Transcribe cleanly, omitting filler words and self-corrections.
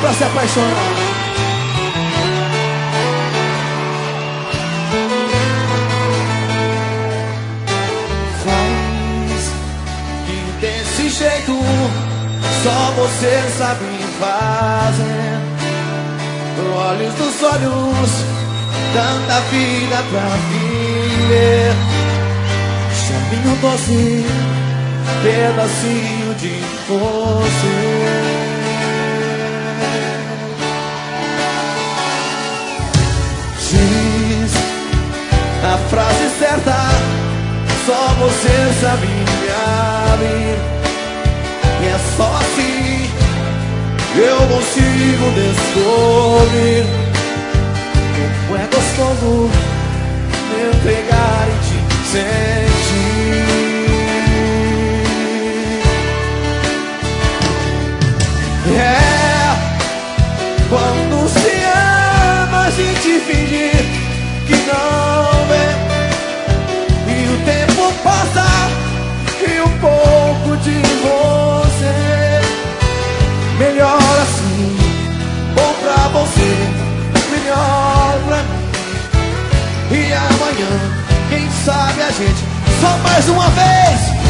pra se apaixonar. Faz que desse jeito só você sabe fazer. Olhos dos olhos, tanta vida pra viver. Chaminho doce, pedacinho de você. Diz a frase certa, só você sabe me abrir. E é só assim eu consigo descobrir como é gostoso me entregar e te sentir. É, quando se ama a gente fingir que não vê. E o tempo passa e um pouco de você. Melhor assim, bom pra você, melhor pra mim. E amanhã, quem sabe a gente só mais uma vez